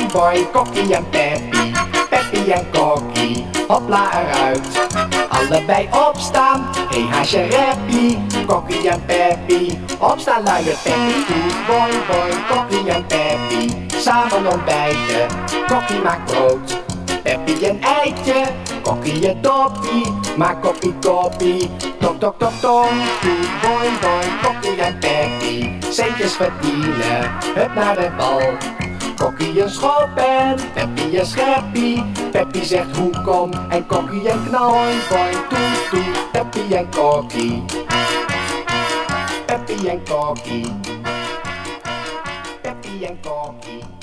boy, Kokkie en Peppie, Peppie en Kokkie, hopla eruit. Allebei opstaan, hey haasje reppie, Kokkie en Peppie, opstaan luider Peppie toe. Boy, boy, Kokkie en Peppie, samen ontbijten, Kokkie maakt brood, Peppie een eitje, Kokkie een toppie, maak koppie koppie, tok tok tok tok toe. Boy, boy, Kokkie en Peppie, centjes verdienen, hup naar de bal. Kokkie een schop en Peppie een scheppie, Peppie zegt hoe kom en Kokkie een knal. Boy, boy, toe toe, Peppie en Kokkie, Peppie en Kokkie, Peppie en Kokkie.